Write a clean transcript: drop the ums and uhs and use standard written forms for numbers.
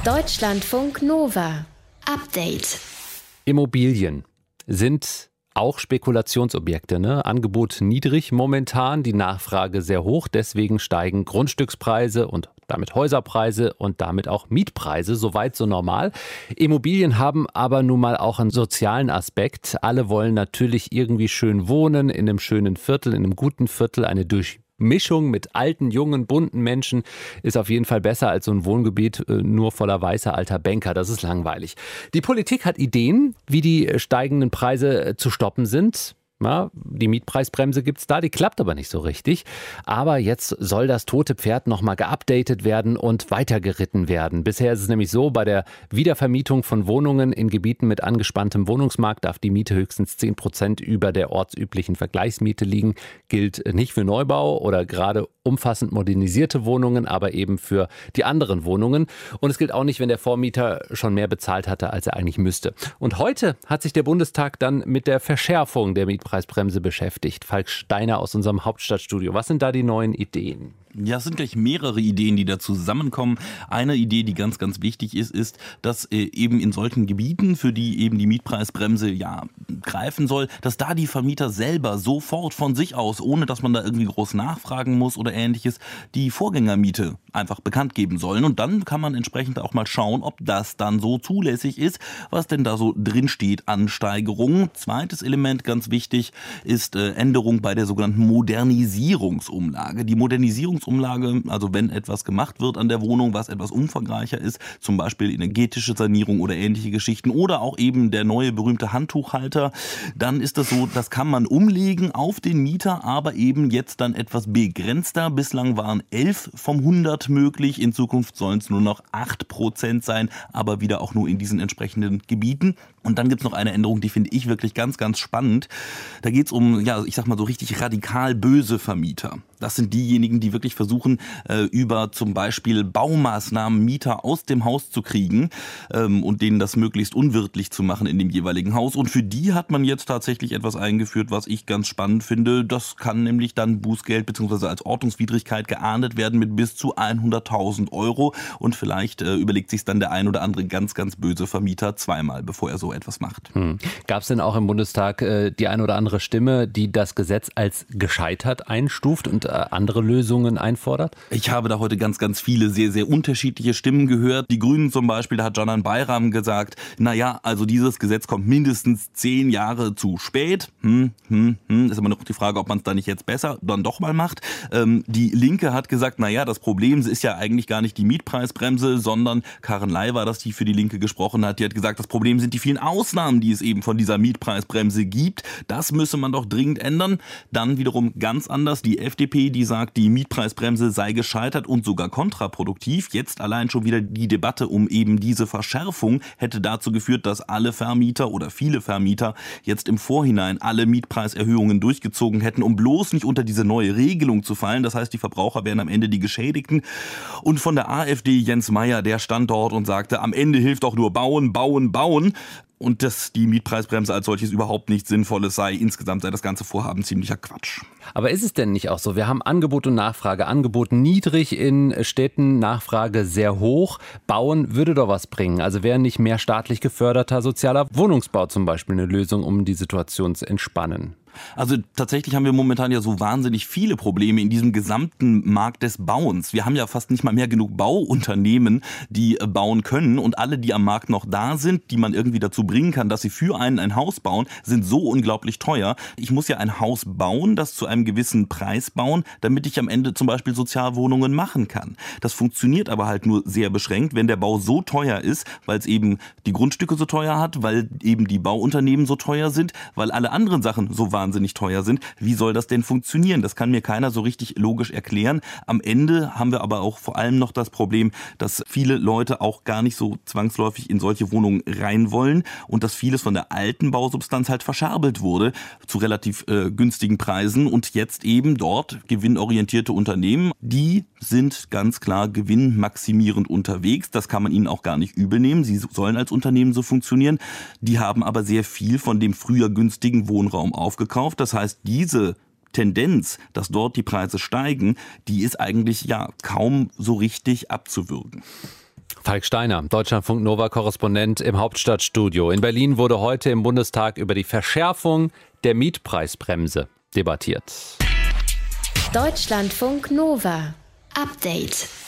Deutschlandfunk Nova. Update. Immobilien sind auch Spekulationsobjekte, ne? Angebot niedrig momentan, die Nachfrage sehr hoch. Deswegen steigen Grundstückspreise und damit Häuserpreise und damit auch Mietpreise. Soweit so normal. Immobilien haben aber nun mal auch einen sozialen Aspekt. Alle wollen natürlich irgendwie schön wohnen, in einem schönen Viertel, in einem guten Viertel, eine Mischung mit alten, jungen, bunten Menschen ist auf jeden Fall besser als so ein Wohngebiet nur voller weißer alter Banker. Das ist langweilig. Die Politik hat Ideen, wie die steigenden Preise zu stoppen sind. Ja, die Mietpreisbremse gibt's da, die klappt aber nicht so richtig. Aber jetzt soll das tote Pferd nochmal geupdatet werden und weitergeritten werden. Bisher ist es nämlich so, bei der Wiedervermietung von Wohnungen in Gebieten mit angespanntem Wohnungsmarkt darf die Miete höchstens 10% über der ortsüblichen Vergleichsmiete liegen. Gilt nicht für Neubau oder gerade umfassend modernisierte Wohnungen, aber eben für die anderen Wohnungen. Und es gilt auch nicht, wenn der Vormieter schon mehr bezahlt hatte, als er eigentlich müsste. Und heute hat sich der Bundestag dann mit der Verschärfung der Mietpreisbremse beschäftigt. Falk Steiner aus unserem Hauptstadtstudio. Was sind da die neuen Ideen? Ja, es sind gleich mehrere Ideen, die da zusammenkommen. Eine Idee, die ganz, ganz wichtig ist, dass eben in solchen Gebieten, für die eben die Mietpreisbremse greifen soll, dass da die Vermieter selber sofort von sich aus, ohne dass man da irgendwie groß nachfragen muss oder ähnliches, die Vorgängermiete einfach bekannt geben sollen. Und dann kann man entsprechend auch mal schauen, ob das dann so zulässig ist, was denn da so drin steht an Steigerungen. Zweites Element, ganz wichtig, ist Änderung bei der sogenannten Modernisierungsumlage. Die Modernisierungsumlage, also wenn etwas gemacht wird an der Wohnung, was etwas umfangreicher ist, zum Beispiel energetische Sanierung oder ähnliche Geschichten oder auch eben der neue berühmte Handtuchhalter, dann ist das so, das kann man umlegen auf den Mieter, aber eben jetzt dann etwas begrenzter. Bislang waren 11 vom 100 möglich, in Zukunft sollen es nur noch 8% sein, aber wieder auch nur in diesen entsprechenden Gebieten. Und dann gibt es noch eine Änderung, die finde ich wirklich ganz, ganz spannend. Da geht es um, ich sag mal so richtig radikal böse Vermieter. Das sind diejenigen, die wirklich versuchen, über zum Beispiel Baumaßnahmen Mieter aus dem Haus zu kriegen und denen das möglichst unwirtlich zu machen in dem jeweiligen Haus. Und für die hat man jetzt tatsächlich etwas eingeführt, was ich ganz spannend finde. Das kann nämlich dann Bußgeld bzw. als Ordnungswidrigkeit geahndet werden mit bis zu 100.000 Euro. Und vielleicht überlegt sich dann der ein oder andere ganz, ganz böse Vermieter zweimal, bevor er so etwas macht. Gab es denn auch im Bundestag die ein oder andere Stimme, die das Gesetz als gescheitert einstuft und andere Lösungen einfordert? Ich habe da heute ganz, ganz viele sehr, sehr unterschiedliche Stimmen gehört. Die Grünen zum Beispiel, da hat Canan Bayram gesagt, also dieses Gesetz kommt mindestens 10 Jahre zu spät. Ist aber noch die Frage, ob man es da nicht jetzt besser dann doch mal macht. Die Linke hat gesagt, das Problem ist ja eigentlich gar nicht die Mietpreisbremse, sondern Karen Ley war das, die für die Linke gesprochen hat. Die hat gesagt, das Problem sind die vielen Ausnahmen, die es eben von dieser Mietpreisbremse gibt. Das müsse man doch dringend ändern. Dann wiederum ganz anders die FDP, die sagt, die Mietpreisbremse sei gescheitert und sogar kontraproduktiv. Jetzt allein schon wieder die Debatte um eben diese Verschärfung hätte dazu geführt, dass alle Vermieter oder viele Vermieter jetzt im Vorhinein alle Mietpreiserhöhungen durchgezogen hätten, um bloß nicht unter diese neue Regelung zu fallen. Das heißt, die Verbraucher wären am Ende die Geschädigten. Und von der AfD Jens Meyer, der stand dort und sagte, am Ende hilft doch nur bauen, bauen, bauen. Und dass die Mietpreisbremse als solches überhaupt nichts Sinnvolles sei. Insgesamt sei das ganze Vorhaben ziemlicher Quatsch. Aber ist es denn nicht auch so? Wir haben Angebot und Nachfrage. Angebot niedrig in Städten, Nachfrage sehr hoch. Bauen würde doch was bringen. Also wäre nicht mehr staatlich geförderter sozialer Wohnungsbau zum Beispiel eine Lösung, um die Situation zu entspannen? Also tatsächlich haben wir momentan ja so wahnsinnig viele Probleme in diesem gesamten Markt des Bauens. Wir haben ja fast nicht mal mehr genug Bauunternehmen, die bauen können. Und alle, die am Markt noch da sind, die man irgendwie dazu bringen kann, dass sie für einen ein Haus bauen, sind so unglaublich teuer. Ich muss ja ein Haus bauen, das zu einem gewissen Preis bauen, damit ich am Ende zum Beispiel Sozialwohnungen machen kann. Das funktioniert aber halt nur sehr beschränkt, wenn der Bau so teuer ist, weil es eben die Grundstücke so teuer hat, weil eben die Bauunternehmen so teuer sind, weil alle anderen Sachen so wahnsinnig teuer sind. Wie soll das denn funktionieren? Das kann mir keiner so richtig logisch erklären. Am Ende haben wir aber auch vor allem noch das Problem, dass viele Leute auch gar nicht so zwangsläufig in solche Wohnungen rein wollen und dass vieles von der alten Bausubstanz halt verscherbelt wurde zu relativ günstigen Preisen und jetzt eben dort gewinnorientierte Unternehmen, die sind ganz klar gewinnmaximierend unterwegs. Das kann man ihnen auch gar nicht übel nehmen. Sie sollen als Unternehmen so funktionieren. Die haben aber sehr viel von dem früher günstigen Wohnraum aufgekauft. Das heißt, diese Tendenz, dass dort die Preise steigen, die ist eigentlich kaum so richtig abzuwürgen. Falk Steiner, Deutschlandfunk Nova-Korrespondent im Hauptstadtstudio. In Berlin wurde heute im Bundestag über die Verschärfung der Mietpreisbremse debattiert. Deutschlandfunk Nova. Update.